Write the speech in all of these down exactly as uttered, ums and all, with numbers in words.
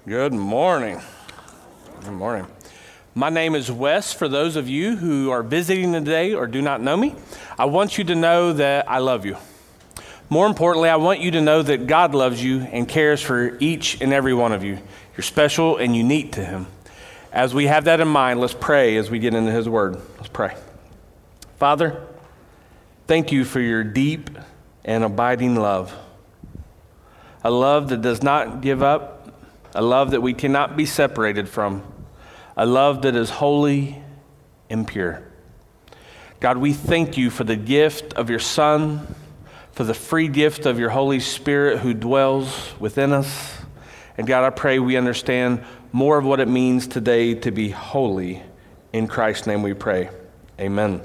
Good morning. Good morning. My name is Wes. For those of you who are visiting today or do not know me, I want you to know that I love you. More importantly, I want you to know that God loves you and cares for each and every one of you. You're special and unique to Him. As we have that in mind, let's pray as we get into His Word. Let's pray. Father, thank you for your deep and abiding love. A love that does not give up. A love that we cannot be separated from. A love that is holy and pure. God, we thank you for the gift of your Son, for the free gift of your Holy Spirit who dwells within us. And God, I pray we understand more of what it means today to be holy. In Christ's name we pray. Amen.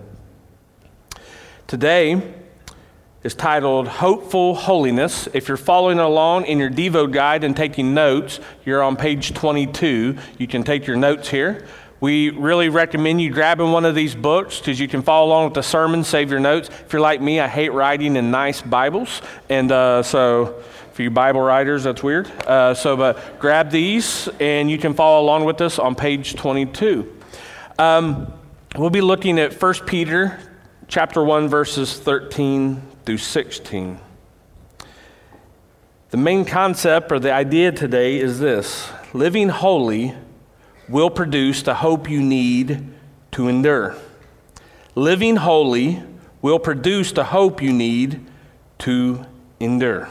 Today is titled Hopeful Holiness. If you're following along in your Devo guide and taking notes, you're on page twenty-two. You can take your notes here. We really recommend you grabbing one of these books because you can follow along with the sermon, save your notes. If you're like me, I hate writing in nice Bibles. And uh, so for you Bible writers, that's weird. Uh, so but grab these and you can follow along with us on page twenty-two. Um, we'll be looking at First Peter chapter one, verses thirteen through sixteen. The main concept or the idea today is this: living holy will produce the hope you need to endure. Living holy will produce the hope you need to endure.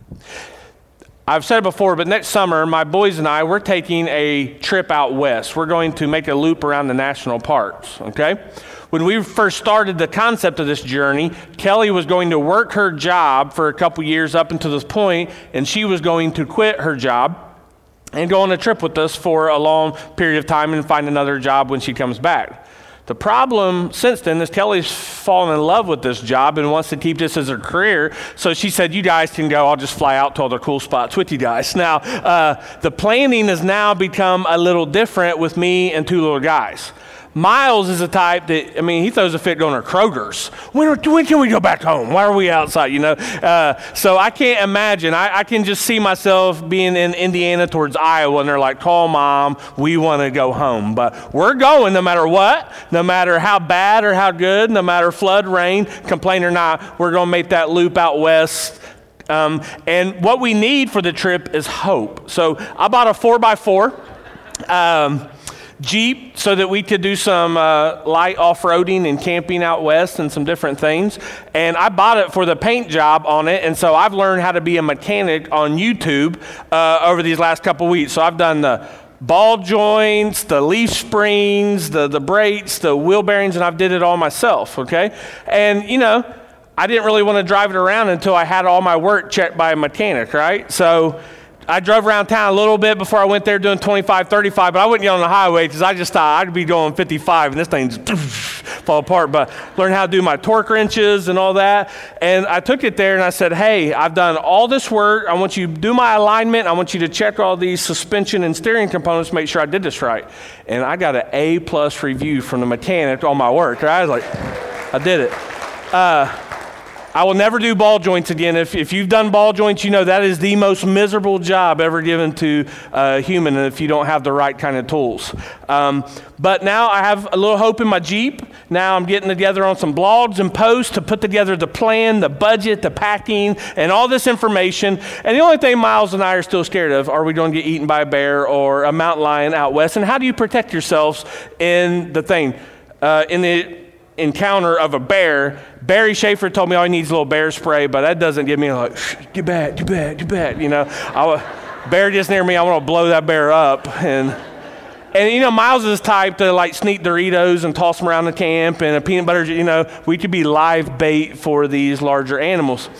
I've said it before, but next summer, my boys and I, we're taking a trip out west. We're going to make a loop around the national parks, okay? When we first started the concept of this journey, Kelly was going to work her job for a couple years up until this point, and she was going to quit her job and go on a trip with us for a long period of time and find another job when she comes back. The problem since then is Kelly's fallen in love with this job and wants to keep this as her career. So she said, you guys can go. I'll just fly out to all the cool spots with you guys. Now, uh, the planning has now become a little different with me and two little guys. Miles is a type that, I mean, he throws a fit going to Kroger's. When, when can we go back home? Why are we outside, you know? Uh, so I can't imagine. I, I can just see myself being in Indiana towards Iowa, and they're like, call mom, we want to go home. But we're going no matter what, no matter how bad or how good, no matter flood, rain, complain or not, we're going to make that loop out west. Um, and what we need for the trip is hope. So I bought a four by four. Um, Jeep so that we could do some uh, light off-roading and camping out west and some different things. And I bought it for the paint job on it. And so I've learned how to be a mechanic on YouTube uh, over these last couple weeks. So I've done the ball joints, the leaf springs, the, the brakes, the wheel bearings, and I've did it all myself, okay? And, you know, I didn't really want to drive it around until I had all my work checked by a mechanic, right? So I drove around town a little bit before I went there doing twenty-five, thirty-five, but I wouldn't get on the highway because I just thought I'd be going fifty-five and this thing just fall apart. But learned how to do my torque wrenches and all that. And I took it there and I said, hey, I've done all this work. I want you to do my alignment. I want you to check all these suspension and steering components to make sure I did this right. And I got an A plus review from the mechanic on my work. I was like, I did it. Uh, I will never do ball joints again. If if you've done ball joints, you know that is the most miserable job ever given to a human if you don't have the right kind of tools. Um, but now I have a little hope in my Jeep. Now I'm getting together on some blogs and posts to put together the plan, the budget, the packing, and all this information. And the only thing Miles and I are still scared of, are we going to get eaten by a bear or a mountain lion out west? And how do you protect yourselves in the thing, uh, in the encounter of a bear? Barry Schaefer told me all he needs a little bear spray, but that doesn't give me like, get back, get back, get back, you know. I, bear gets near me, I want to blow that bear up. And, and you know, Miles is type to like sneak Doritos and toss them around the camp and a peanut butter, you know, we could be live bait for these larger animals.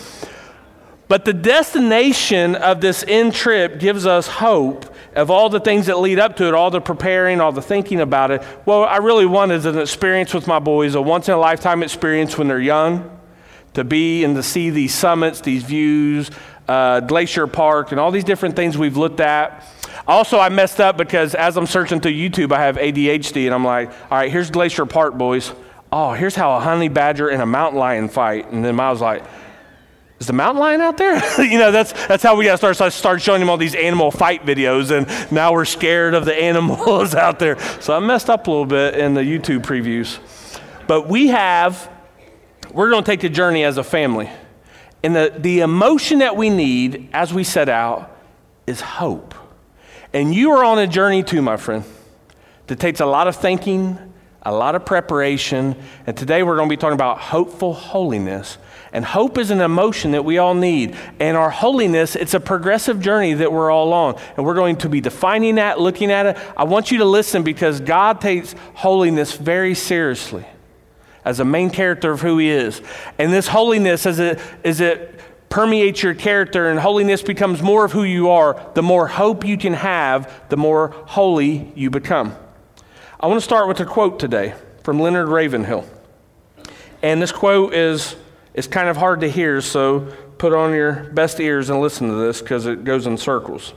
But the destination of this end trip gives us hope of all the things that lead up to it, all the preparing, all the thinking about it. Well, I really wanted an experience with my boys, a once-in-a-lifetime experience when they're young, to be and to see these summits, these views, uh, Glacier Park, and all these different things we've looked at. Also, I messed up because as I'm searching through YouTube, I have A D H D, and I'm like, all right, here's Glacier Park, boys. Oh, here's how a honey badger and a mountain lion fight. And then I was like, is the mountain lion out there? you know, that's that's how we got to start. So I started showing him all these animal fight videos, and now we're scared of the animals out there. So I messed up a little bit in the YouTube previews. But we have, we're going to take the journey as a family. And the, the emotion that we need as we set out is hope. And you are on a journey too, my friend, that takes a lot of thinking, a lot of preparation. And today we're going to be talking about hopeful holiness. And hope is an emotion that we all need. And our holiness, it's a progressive journey that we're all on. And we're going to be defining that, looking at it. I want you to listen because God takes holiness very seriously as a main character of who he is. And this holiness, as it, as it permeates your character and holiness becomes more of who you are, the more hope you can have, the more holy you become. I want to start with a quote today from Leonard Ravenhill. And this quote is, is kind of hard to hear, so put on your best ears and listen to this because it goes in circles.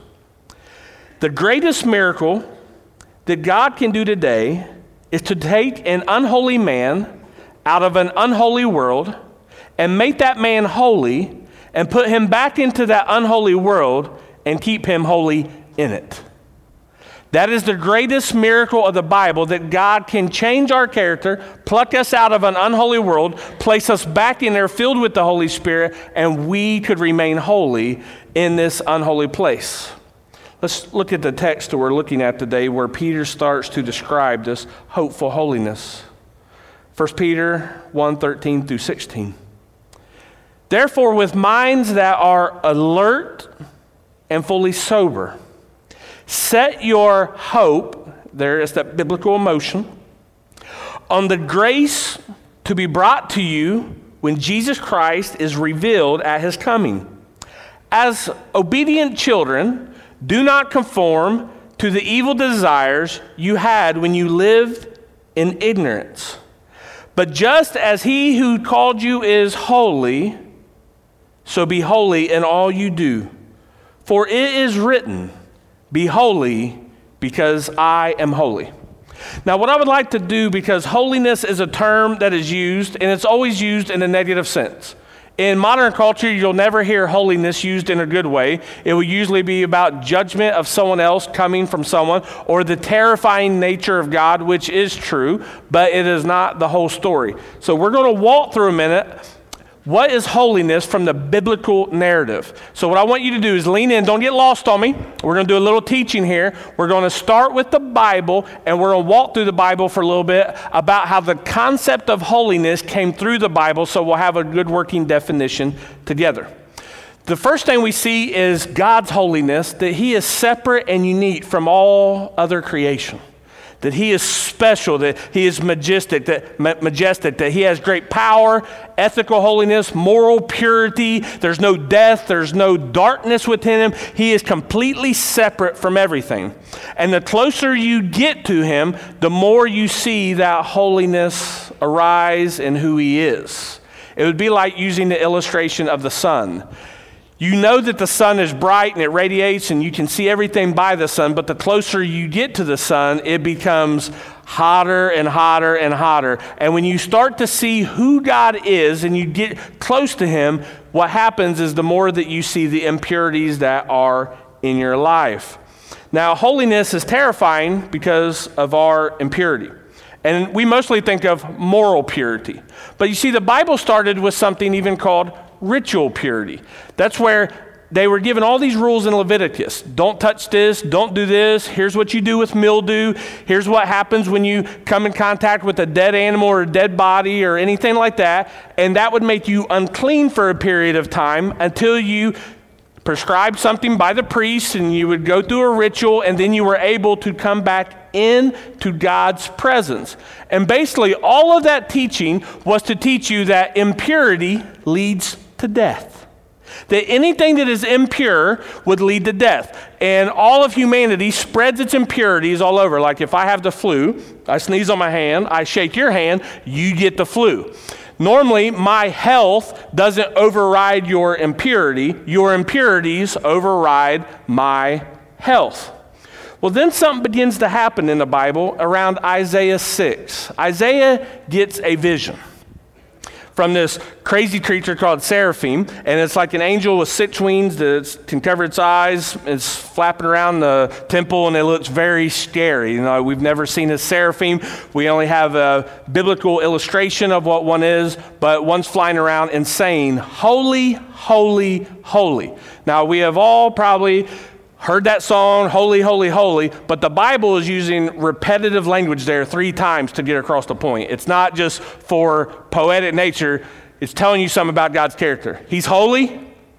The greatest miracle that God can do today is to take an unholy man out of an unholy world and make that man holy and put him back into that unholy world and keep him holy in it. That is the greatest miracle of the Bible, that God can change our character, pluck us out of an unholy world, place us back in there filled with the Holy Spirit, and we could remain holy in this unholy place. Let's look at the text that we're looking at today where Peter starts to describe this hopeful holiness. First Peter one, thirteen through sixteen. Therefore, with minds that are alert and fully sober, set your hope, there is that biblical emotion, on the grace to be brought to you when Jesus Christ is revealed at his coming. As obedient children, do not conform to the evil desires you had when you lived in ignorance. But just as he who called you is holy, so be holy in all you do. For it is written, be holy because I am holy. Now, what I would like to do, because holiness is a term that is used, and it's always used in a negative sense. In modern culture, you'll never hear holiness used in a good way. It will usually be about judgment of someone else coming from someone, or the terrifying nature of God, which is true, but it is not the whole story. So we're going to walk through a minute. What is holiness from the biblical narrative? So what I want you to do is lean in. Don't get lost on me. We're going to do a little teaching here. We're going to start with the Bible, and we're going to walk through the Bible for a little bit about how the concept of holiness came through the Bible, so we'll have a good working definition together. The first thing we see is God's holiness, that he is separate and unique from all other creation. That he is special, that he is majestic, that majestic, that he has great power, ethical holiness, moral purity. There's no death, there's no darkness within him. He is completely separate from everything. And the closer you get to him, the more you see that holiness arise in who he is. It would be like using the illustration of the sun. You know that the sun is bright and it radiates and you can see everything by the sun, but the closer you get to the sun, it becomes hotter and hotter and hotter. And when you start to see who God is and you get close to him, what happens is the more that you see the impurities that are in your life. Now, holiness is terrifying because of our impurity. And we mostly think of moral purity. But you see, the Bible started with something even called ritual purity. That's where they were given all these rules in Leviticus. Don't touch this, don't do this, here's what you do with mildew, here's what happens when you come in contact with a dead animal or a dead body or anything like that, and that would make you unclean for a period of time until you prescribed something by the priest and you would go through a ritual, and then you were able to come back into God's presence. And basically all of that teaching was to teach you that impurity leads to death. That anything that is impure would lead to death. And all of humanity spreads its impurities all over. Like if I have the flu, I sneeze on my hand, I shake your hand, you get the flu. Normally, my health doesn't override your impurity. Your impurities override my health. Well, then something begins to happen in the Bible around Isaiah six. Isaiah gets a vision. from this crazy creature called seraphim, and it's like an angel with six wings that can cover its eyes. It's flapping around the temple, and it looks very scary. You know, we've never seen a seraphim. We only have a biblical illustration of what one is, but one's flying around and saying, "Holy, holy, holy." Now, we have all probably heard that song, "Holy, holy, holy," but the Bible is using repetitive language there three times to get across the point. It's not just for poetic nature. It's telling you something about God's character. He's holy,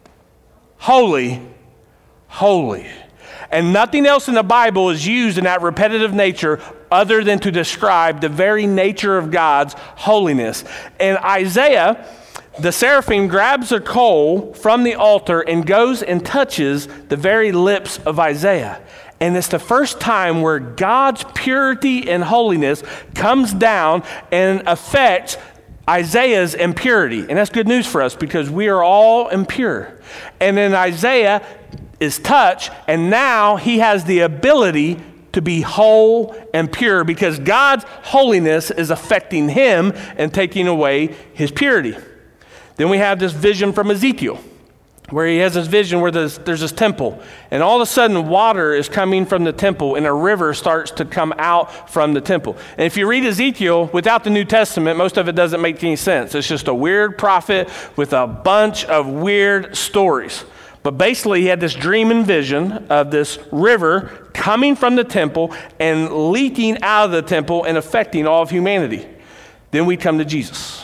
holy, holy. And nothing else in the Bible is used in that repetitive nature other than to describe the very nature of God's holiness. And Isaiah, the seraphim, grabs a coal from the altar and goes and touches the very lips of Isaiah. And it's the first time where God's purity and holiness comes down and affects Isaiah's impurity. And that's good news for us because we are all impure. And then Isaiah is touched, and now he has the ability to be whole and pure because God's holiness is affecting him and taking away his purity. Then we have this vision from Ezekiel, where he has this vision where there's, there's this temple, and all of a sudden water is coming from the temple, and a river starts to come out from the temple. And if you read Ezekiel without the New Testament, most of it doesn't make any sense. It's just a weird prophet with a bunch of weird stories. But basically, he had this dream and vision of this river coming from the temple and leaking out of the temple and affecting all of humanity. Then we come to Jesus.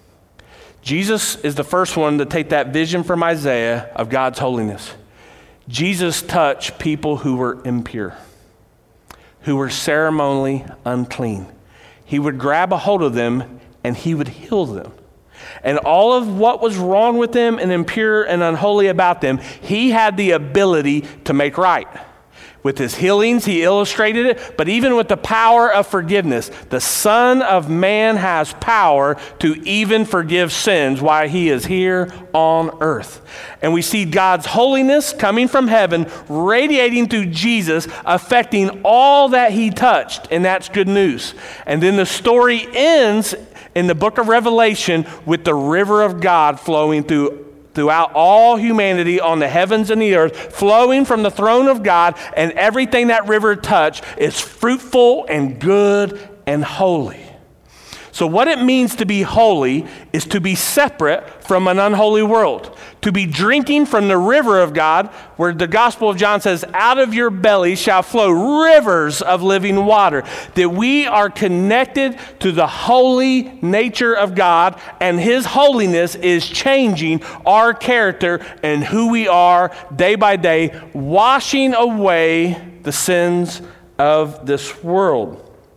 Jesus is the first one to take that vision from Isaiah of God's holiness. Jesus touched people who were impure, who were ceremonially unclean. He would grab a hold of them and he would heal them. And all of what was wrong with them and impure and unholy about them, he had the ability to make right. With his healings, he illustrated it, but even with the power of forgiveness, the Son of Man has power to even forgive sins while he is here on earth. And we see God's holiness coming from heaven, radiating through Jesus, affecting all that he touched, and that's good news. And then the story ends in the book of Revelation with the river of God flowing through throughout all humanity on the heavens and the earth, flowing from the throne of God, and everything that river touched is fruitful and good and holy. So what it means to be holy is to be separate from an unholy world, to be drinking from the river of God, where the Gospel of John says, out of your belly shall flow rivers of living water, that we are connected to the holy nature of God, and his holiness is changing our character and who we are day by day, washing away the sins of this world.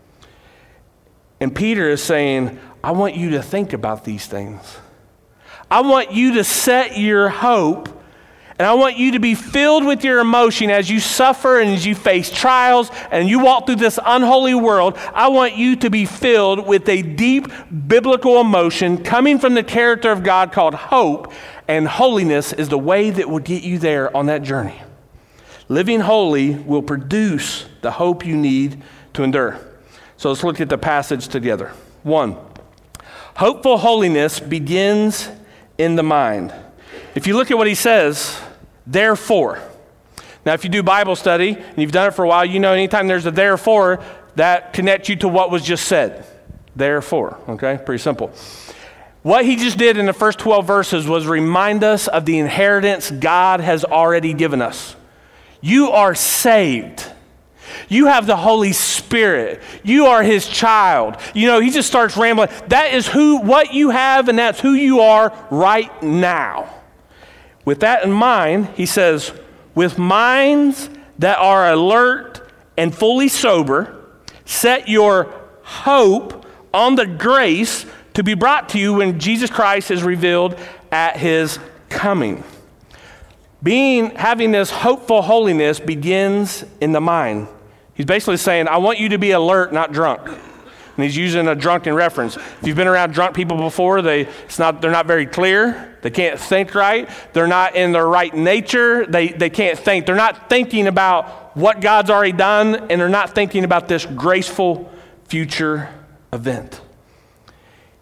And Peter is saying, I want you to think about these things. I want you to set your hope, and I want you to be filled with your emotion as you suffer and as you face trials and you walk through this unholy world. I want you to be filled with a deep biblical emotion coming from the character of God called hope, and holiness is the way that will get you there on that journey. Living holy will produce the hope you need to endure. So let's look at the passage together. One, hopeful holiness begins in the mind. If you look at what he says, therefore. Now, if you do Bible study, and you've done it for a while, you know anytime there's a therefore, that connects you to what was just said. Therefore, okay? Pretty simple. What he just did in the first twelve verses was remind us of the inheritance God has already given us. You are saved. You have the Holy Spirit. You are his child. You know, he just starts rambling. That is who, what you have, and that's who you are right now. With that in mind, he says, with minds that are alert and fully sober, set your hope on the grace to be brought to you when Jesus Christ is revealed at his coming. Being, having this hopeful holiness begins in the mind. He's basically saying, I want you to be alert, not drunk. And he's using a drunken reference. If you've been around drunk people before, they, it's not, they're not very clear. They can't think right. They're not in their right nature. They, they can't think. They're not thinking about what God's already done, and they're not thinking about this graceful future event.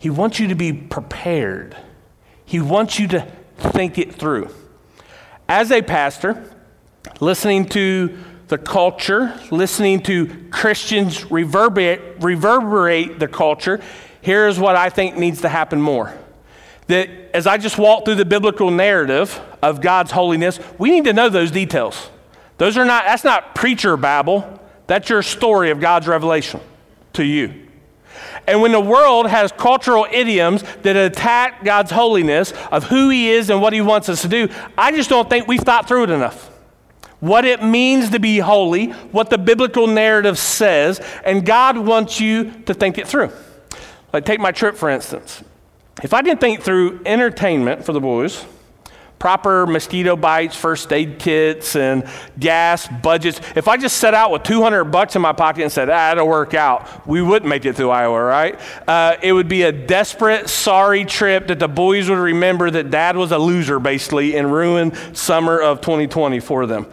He wants you to be prepared. He wants you to think it through. As a pastor, listening to the culture, listening to Christians reverberate, reverberate the culture, here's what I think needs to happen more. That as I just walk through the biblical narrative of God's holiness, we need to know those details. Those are not, that's not preacher babble. That's your story of God's revelation to you. And when the world has cultural idioms that attack God's holiness of who he is and what he wants us to do, I just don't think we've thought through it enough. What it means to be holy, what the biblical narrative says, and God wants you to think it through. Like take my trip, for instance. If I didn't think through entertainment for the boys, proper mosquito bites, first aid kits, and gas budgets, if I just set out with two hundred bucks in my pocket and said, ah, it'll work out, we wouldn't make it through Iowa, right? Uh, it would be a desperate, sorry trip that the boys would remember that dad was a loser, basically, and ruin summer of twenty twenty for them.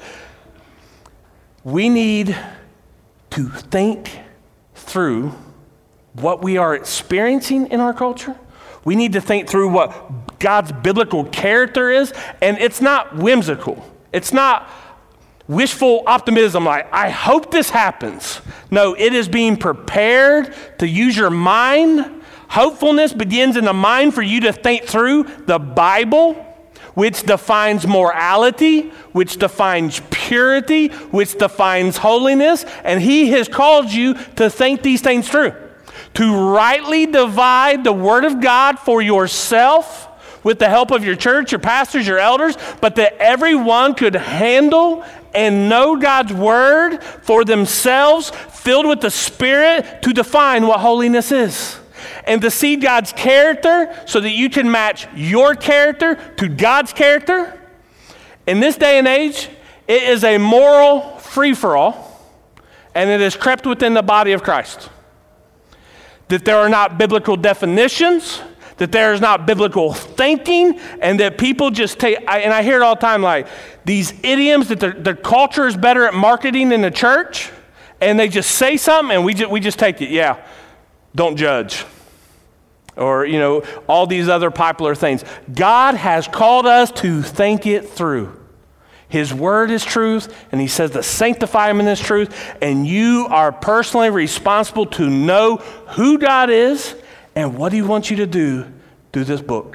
We need to think through what we are experiencing in our culture. We need to think through what God's biblical character is, and it's not whimsical. It's not wishful optimism like, I hope this happens. No, it is being prepared to use your mind. Hopefulness begins in the mind for you to think through the Bible, which defines morality, which defines purity, which defines holiness, and he has called you to think these things through. To rightly divide the word of God for yourself with the help of your church, your pastors, your elders, but that everyone could handle and know God's word for themselves, filled with the Spirit to define what holiness is. And to see God's character so that you can match your character to God's character. In this day and age, it is a moral free-for-all, and it has crept within the body of Christ. That there are not biblical definitions, that there is not biblical thinking, and that people just take, I, and I hear it all the time, like these idioms that the, the culture is better at marketing than the church, and they just say something and we just, we just take it, yeah, don't judge. Or, you know, all these other popular things. God has called us to think it through. His word is truth, and he says to sanctify him in this truth, and you are personally responsible to know who God is and what he wants you to do through this book.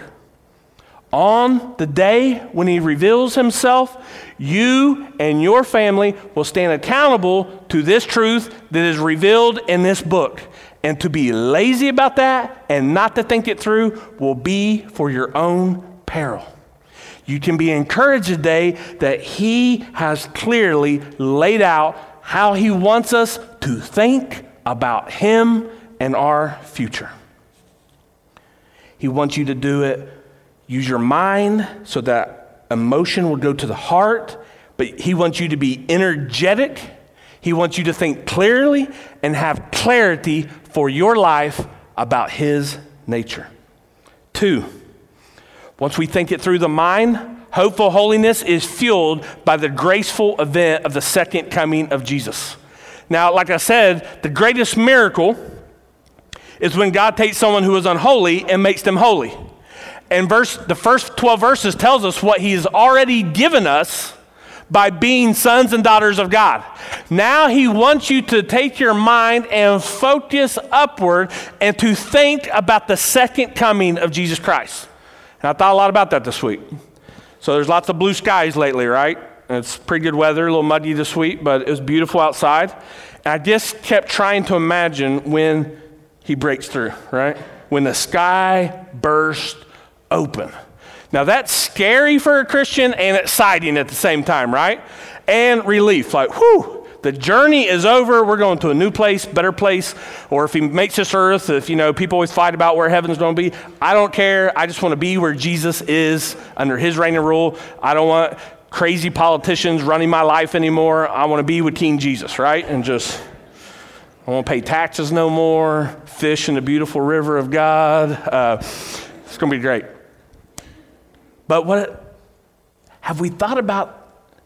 On the day when he reveals himself, you and your family will stand accountable to this truth that is revealed in this book. And to be lazy about that and not to think it through will be for your own peril. You can be encouraged today that he has clearly laid out how he wants us to think about him and our future. He wants you to do it, use your mind so that emotion will go to the heart, but he wants you to be energetic. He wants you to think clearly and have clarity for your life about his nature. Two, once we think it through the mind, hopeful holiness is fueled by the graceful event of the second coming of Jesus. Now, like I said, the greatest miracle is when God takes someone who is unholy and makes them holy. And verse, the first twelve verses tells us what he's already given us by being sons and daughters of God. Now he wants you to take your mind and focus upward and to think about the second coming of Jesus Christ. And I thought a lot about that this week. So there's lots of blue skies lately, right? And it's pretty good weather, a little muggy this week, but it was beautiful outside. And I just kept trying to imagine when he breaks through, right? When the sky bursts open. Now that's scary for a Christian and exciting at the same time, right? And relief, like, whew, the journey is over. We're going to a new place, better place. Or if he makes this earth, if, you know, people always fight about where heaven's going to be. I don't care. I just want to be where Jesus is under his reign and rule. I don't want crazy politicians running my life anymore. I want to be with King Jesus, right? And just, I won't pay taxes no more, fish in the beautiful river of God. Uh, it's going to be great. But what have we thought about?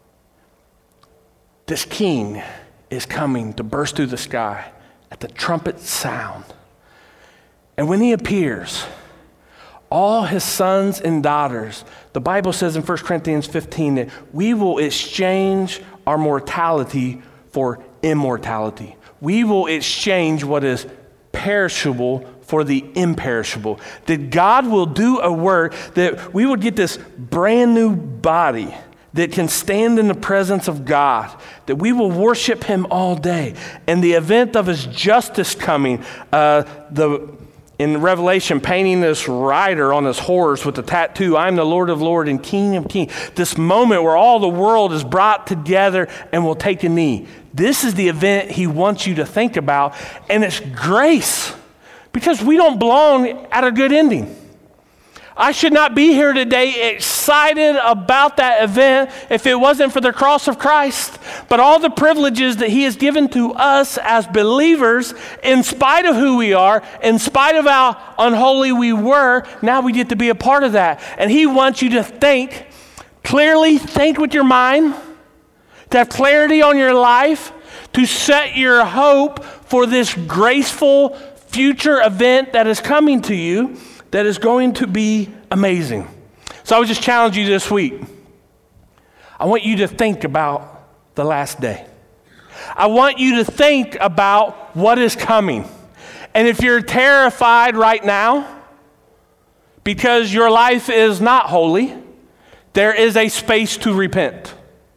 This king is coming to burst through the sky at the trumpet sound. And when he appears, all his sons and daughters, the Bible says in First Corinthians fifteen that we will exchange our mortality for immortality. We will exchange what is perishable for the imperishable. That God will do a work that we will get this brand new body that can stand in the presence of God, that we will worship him all day. And the event of his justice coming, uh, the in Revelation, painting this rider on his horse with the tattoo, I'm the Lord of Lords and King of Kings. This moment where all the world is brought together and will take a knee. This is the event he wants you to think about, and it's grace, because we don't belong at a good ending. I should not be here today excited about that event if it wasn't for the cross of Christ. But all the privileges that he has given to us as believers, in spite of who we are, in spite of how unholy we were, now we get to be a part of that. And he wants you to think clearly, think with your mind, to have clarity on your life, to set your hope for this graceful future event that is coming to you, that is going to be amazing. So I would just challenge you this week. I want you to think about the last day. I want you to think about what is coming. And if you're terrified right now because your life is not holy, there is a space to repent.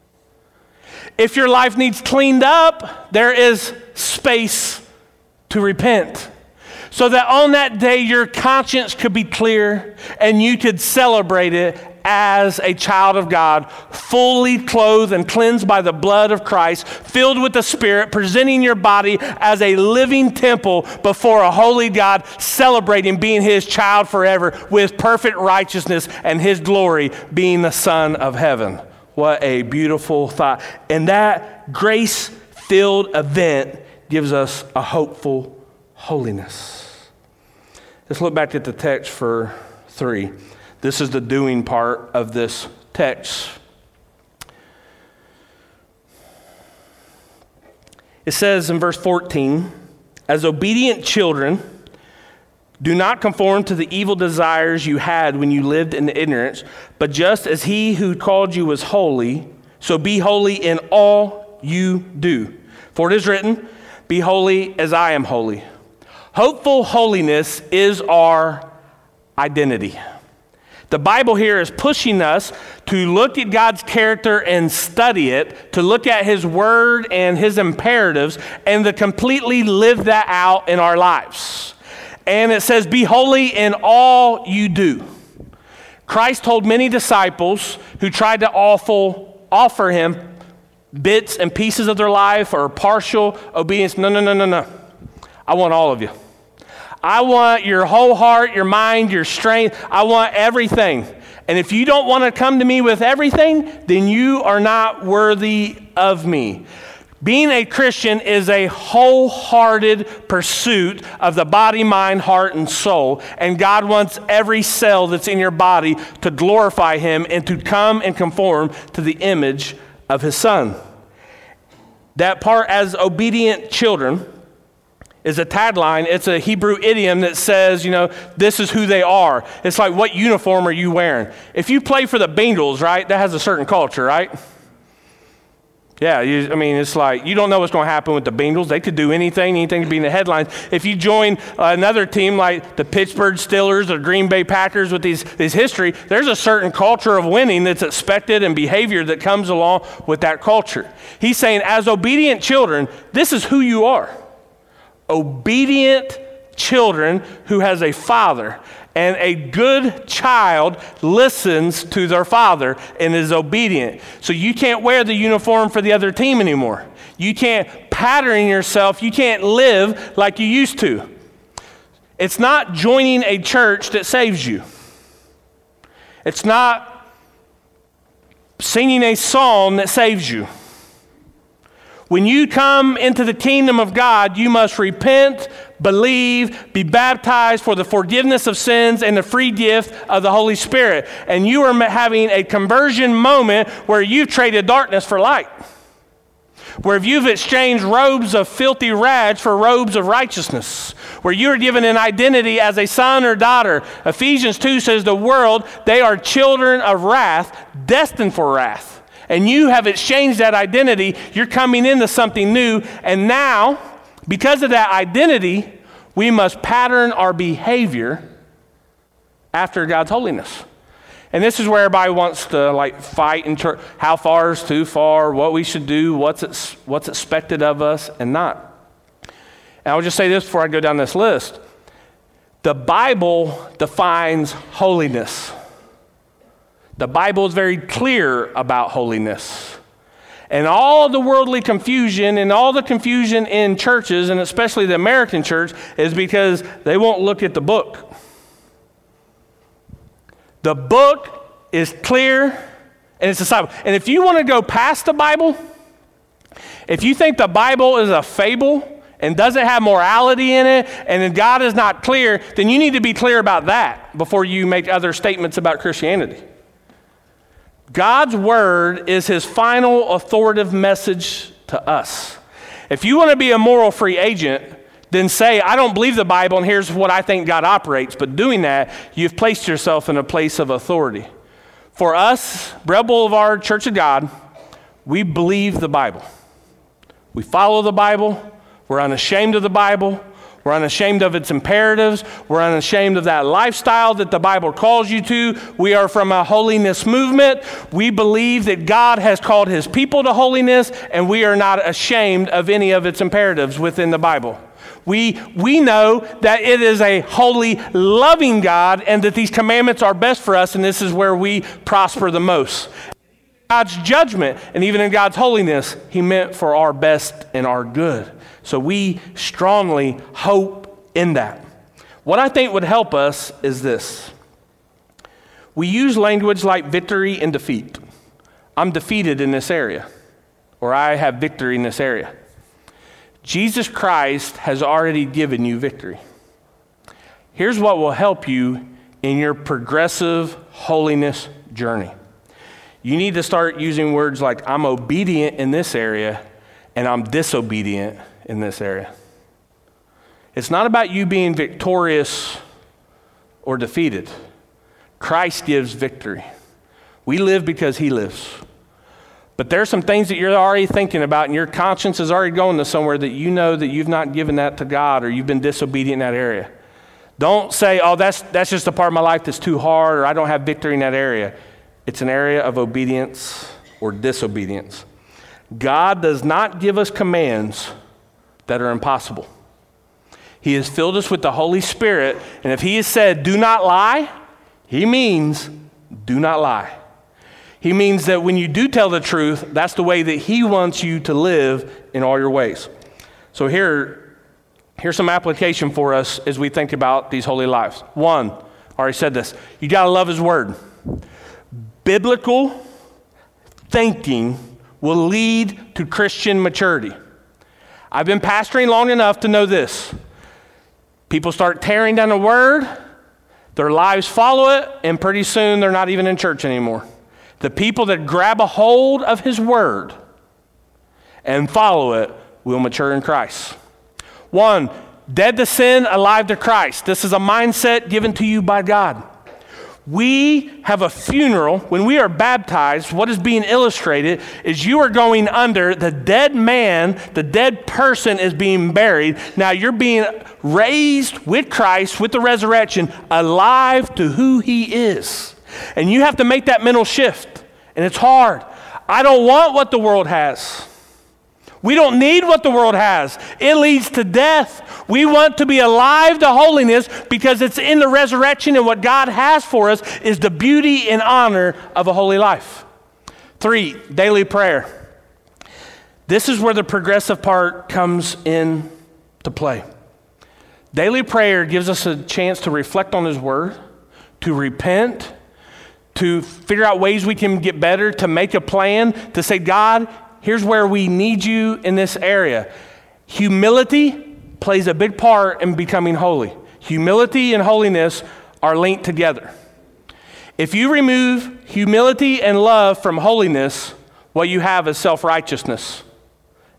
If your life needs cleaned up, there is space to repent. So that on that day, your conscience could be clear and you could celebrate it as a child of God, fully clothed and cleansed by the blood of Christ, filled with the Spirit, presenting your body as a living temple before a holy God, celebrating being his child forever with perfect righteousness and his glory being the Son of heaven. What a beautiful thought. And that grace-filled event gives us a hopeful holiness. Let's look back at the text for three. This is the doing part of this text. It says in verse fourteen, as obedient children, do not conform to the evil desires you had when you lived in ignorance, but just as he who called you was holy, so be holy in all you do. For it is written, be holy as I am holy. Hopeful holiness is our identity. The Bible here is pushing us to look at God's character and study it, to look at his word and his imperatives, and to completely live that out in our lives. And it says, be holy in all you do. Christ told many disciples who tried to awful, offer him bits and pieces of their life or partial obedience, no, no, no, no, no. I want all of you. I want your whole heart, your mind, your strength. I want everything. And if you don't want to come to me with everything, then you are not worthy of me. Being a Christian is a wholehearted pursuit of the body, mind, heart, and soul. And God wants every cell that's in your body to glorify him and to come and conform to the image of his Son. That part, as obedient children, is a tagline. It's a Hebrew idiom that says, you know, this is who they are. It's like, what uniform are you wearing? If you play for the Bengals, right, that has a certain culture, right? Yeah, you, I mean, it's like, you don't know what's going to happen with the Bengals. They could do anything, anything to be in the headlines. If you join uh, another team like the Pittsburgh Steelers or Green Bay Packers with these, these history, there's a certain culture of winning that's expected and behavior that comes along with that culture. He's saying, as obedient children, this is who you are. Obedient children who has a father. And a good child listens to their father and is obedient. So you can't wear the uniform for the other team anymore. You can't pattern yourself. You can't live like you used to. It's not joining a church that saves you. It's not singing a song that saves you. When you come into the kingdom of God, you must repent, believe, be baptized for the forgiveness of sins and the free gift of the Holy Spirit. And you are having a conversion moment where you've traded darkness for light. where you've exchanged robes of filthy rags for robes of righteousness, where you're given an identity as a son or daughter. Ephesians two says the world, they are children of wrath, destined for wrath. And you have exchanged that identity. You're coming into something new. And now, because of that identity, we must pattern our behavior after God's holiness. And this is where everybody wants to like fight in church. How far is too far? What we should do? What's ex- what's expected of us and not? And I'll just say this before I go down this list. The Bible defines holiness. The Bible is very clear about holiness. And all the worldly confusion and all the confusion in churches, and especially the American church, is because they won't look at the book. The book is clear and it's disciple. And if you want to go past the Bible, if you think the Bible is a fable and doesn't have morality in it, and then God is not clear, then you need to be clear about that before you make other statements about Christianity. God's word is his final authoritative message to us. If you want to be a moral free agent, then say, I don't believe the Bible, and here's what I think God operates. But doing that, you've placed yourself in a place of authority. For us, Bread Boulevard Church of God, we believe the Bible. We follow the Bible. We're unashamed of the Bible. We're unashamed of its imperatives. We're unashamed of that lifestyle that the Bible calls you to. We are from a holiness movement. We believe that God has called his people to holiness, and we are not ashamed of any of its imperatives within the Bible. We, we know that it is a holy, loving God, and that these commandments are best for us, and this is where we prosper the most. God's judgment, and even in God's holiness, he meant for our best and our good. So we strongly hope in that. What I think would help us is this. We use language like victory and defeat. I'm defeated in this area, or I have victory in this area. Jesus Christ has already given you victory. Here's what will help you in your progressive holiness journey. You need to start using words like, I'm obedient in this area, and I'm disobedient in this area. It's not about you being victorious or defeated. Christ gives victory. We live because he lives. But there's some things that you're already thinking about, and your conscience is already going to somewhere that you know that you've not given that to God, or you've been disobedient in that area. Don't say, oh, that's that's just a part of my life that's too hard, or I don't have victory in that area. It's an area of obedience or disobedience. God does not give us commands that are impossible. He has filled us with the Holy Spirit, and if he has said, do not lie, he means do not lie. He means that when you do tell the truth, that's the way that he wants you to live in all your ways. So here, here's some application for us as we think about these holy lives. One, I already said this, you got to love his word. Biblical thinking will lead to Christian maturity. I've been pastoring long enough to know this. People start tearing down the word, their lives follow it, and pretty soon they're not even in church anymore. The people that grab a hold of his word and follow it will mature in Christ. One, dead to sin, alive to Christ. This is a mindset given to you by God. We have a funeral. When we are baptized, what is being illustrated is you are going under. The dead man, the dead person is being buried. Now you're being raised with Christ, with the resurrection, alive to who he is. And you have to make that mental shift. And it's hard. I don't want what the world has. We don't need what the world has. It leads to death. We want to be alive to holiness because it's in the resurrection, and what God has for us is the beauty and honor of a holy life. Three, daily prayer. This is where the progressive part comes in to play. Daily prayer gives us a chance to reflect on his word, to repent, to figure out ways we can get better, to make a plan, to say, God, here's where we need you in this area. Humility plays a big part in becoming holy. Humility and holiness are linked together. If you remove humility and love from holiness, what you have is self-righteousness.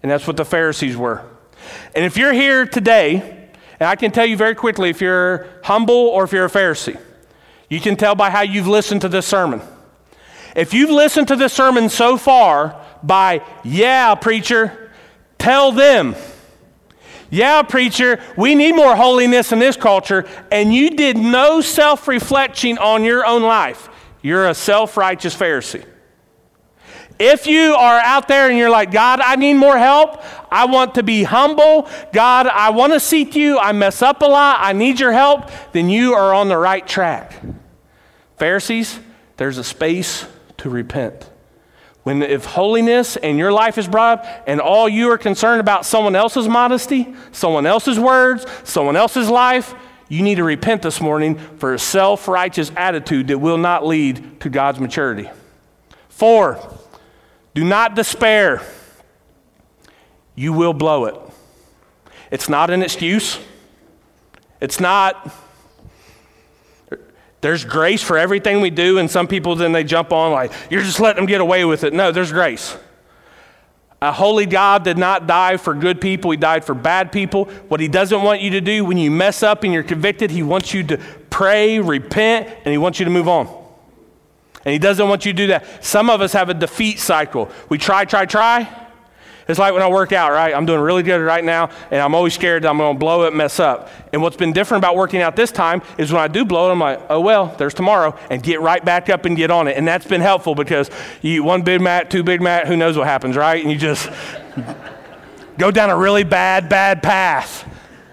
And that's what the Pharisees were. And if you're here today, and I can tell you very quickly if you're humble or if you're a Pharisee, you can tell by how you've listened to this sermon. If you've listened to this sermon so far by, yeah, preacher, tell them, yeah, preacher, we need more holiness in this culture, and you did no self-reflection on your own life, you're a self-righteous Pharisee. If you are out there and you're like, God, I need more help. I want to be humble. God, I want to seek you. I mess up a lot. I need your help. Then you are on the right track. Pharisees, there's a space to repent. When if holiness and your life is brought up and all you are concerned about someone else's modesty, someone else's words, someone else's life, you need to repent this morning for a self-righteous attitude that will not lead to God's maturity. Four, do not despair. You will blow it. It's not an excuse. It's not, there's grace for everything we do, and some people then they jump on like, you're just letting them get away with it. No, there's grace. A holy God did not die for good people. He died for bad people. What he doesn't want you to do when you mess up and you're convicted, he wants you to pray, repent, and he wants you to move on. And he doesn't want you to do that. Some of us have a defeat cycle. We try, try, try. It's like when I work out, right? I'm doing really good right now, and I'm always scared that I'm going to blow it, mess up. And what's been different about working out this time is when I do blow it, I'm like, oh, well, there's tomorrow, and get right back up and get on it. And that's been helpful because you eat one Big Mac, two Big Mac, who knows what happens, right? And you just go down a really bad, bad path.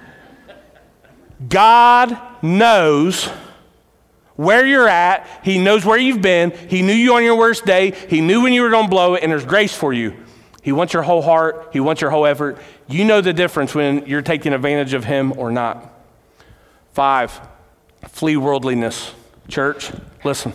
God knows where you're at. He knows where you've been. He knew you on your worst day. He knew when you were going to blow it, and there's grace for you. He wants your whole heart. He wants your whole effort. You know the difference when you're taking advantage of him or not. Five, flee worldliness. Church, listen.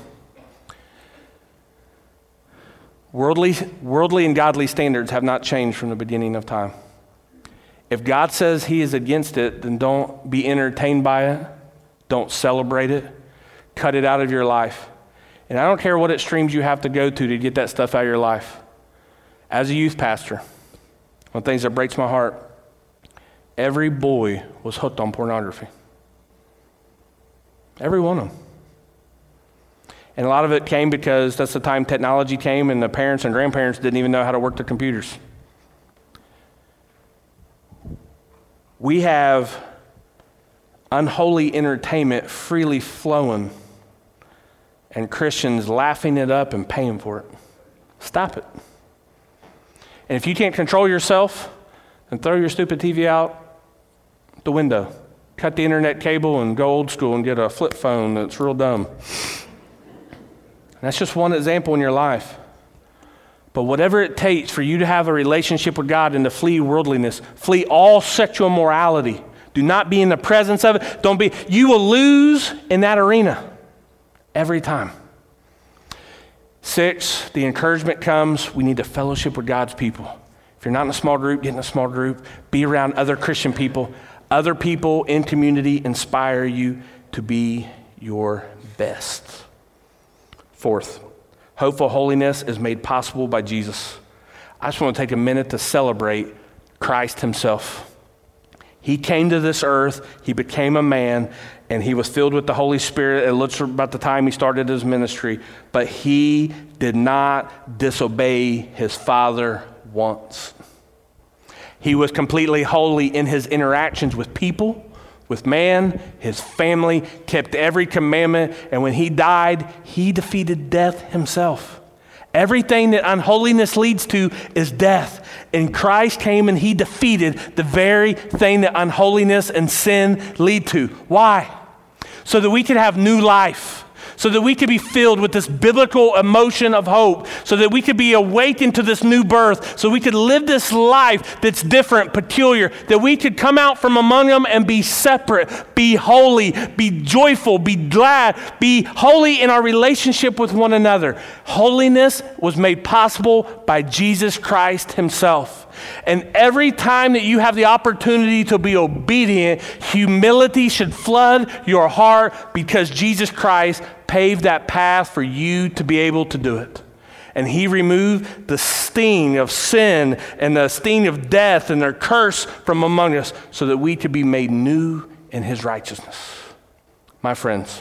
Worldly, worldly and godly standards have not changed from the beginning of time. If God says he is against it, then don't be entertained by it. Don't celebrate it. Cut it out of your life. And I don't care what extremes you have to go to to get that stuff out of your life. As a youth pastor, one of the things that breaks my heart, every boy was hooked on pornography. Every one of them. And a lot of it came because that's the time technology came and the parents and grandparents didn't even know how to work the computers. We have unholy entertainment freely flowing and Christians laughing it up and paying for it. Stop it. And if you can't control yourself, then throw your stupid T V out the window. Cut the internet cable and go old school and get a flip phone that's real dumb. And that's just one example in your life. But whatever it takes for you to have a relationship with God and to flee worldliness, flee all sexual morality. Do not be in the presence of it. Don't be. You will lose in that arena every time. Six, the encouragement comes, we need to fellowship with God's people. If you're not in a small group, get in a small group. Be around other Christian people. Other people in community inspire you to be your best. Fourth, hopeful holiness is made possible by Jesus. I just want to take a minute to celebrate Christ himself. He came to this earth, he became a man, and he was filled with the Holy Spirit. It looks about the time he started his ministry, but he did not disobey his Father once. He was completely holy in his interactions with people, with man, his family, kept every commandment, and when he died, he defeated death himself. Everything that unholiness leads to is death. And Christ came and he defeated the very thing that unholiness and sin lead to. Why? So that we could have new life. So that we could be filled with this biblical emotion of hope. So that we could be awakened to this new birth. So we could live this life that's different, peculiar. That we could come out from among them and be separate, be holy, be joyful, be glad, be holy in our relationship with one another. Holiness was made possible by Jesus Christ himself. And every time that you have the opportunity to be obedient, humility should flood your heart because Jesus Christ paved that path for you to be able to do it. And he removed the sting of sin and the sting of death and their curse from among us so that we could be made new in his righteousness. My friends,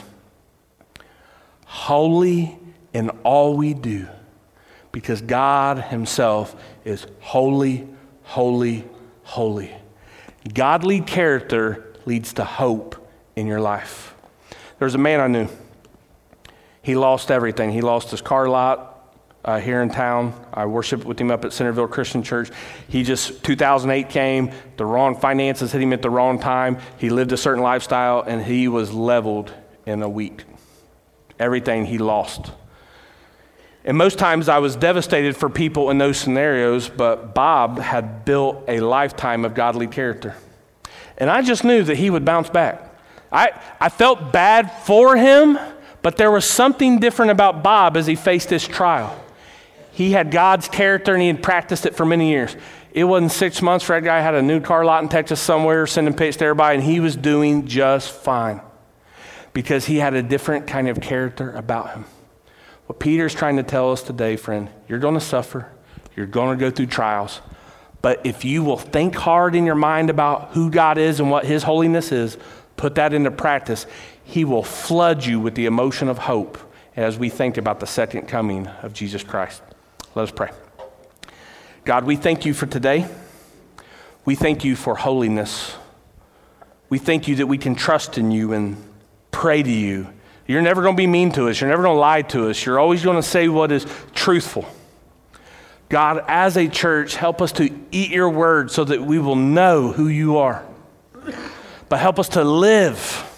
holy in all we do, because God himself is holy, holy, holy. Godly character leads to hope in your life. There's a man I knew. He lost everything. He lost his car lot uh, here in town. I worshiped with him up at Centerville Christian Church. He just, two thousand eight came, the wrong finances hit him at the wrong time. He lived a certain lifestyle, and he was leveled in a week. Everything he lost. And most times I was devastated for people in those scenarios, but Bob had built a lifetime of godly character. And I just knew that he would bounce back. I, I felt bad for him, but there was something different about Bob as he faced this trial. He had God's character and he had practiced it for many years. It wasn't six months. Fred guy had a new car lot in Texas somewhere, sending pics to everybody, and he was doing just fine because he had a different kind of character about him. What Peter's trying to tell us today, friend, you're going to suffer. You're going to go through trials. But if you will think hard in your mind about who God is and what his holiness is, put that into practice, he will flood you with the emotion of hope as we think about the second coming of Jesus Christ. Let us pray. God, we thank you for today. We thank you for holiness. We thank you that we can trust in you and pray to you. You're never going to be mean to us. You're never going to lie to us. You're always going to say what is truthful. God, as a church, help us to eat your word so that we will know who you are. But help us to live,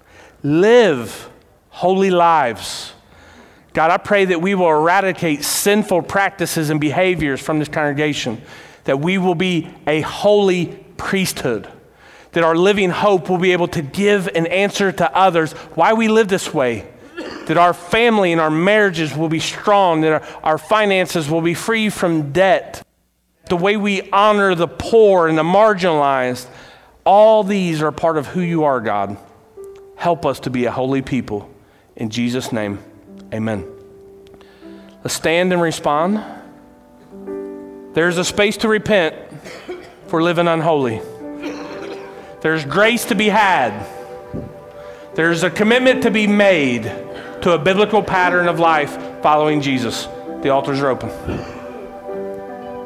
live holy lives. God, I pray that we will eradicate sinful practices and behaviors from this congregation, that we will be a holy priesthood, that our living hope will be able to give an answer to others why we live this way, that our family and our marriages will be strong, that our, our finances will be free from debt, the way we honor the poor and the marginalized. All these are part of who you are, God. Help us to be a holy people. In Jesus' name, amen. Let's stand and respond. There's a space to repent for living unholy. There's grace to be had. There's a commitment to be made to a biblical pattern of life following Jesus. The altars are open.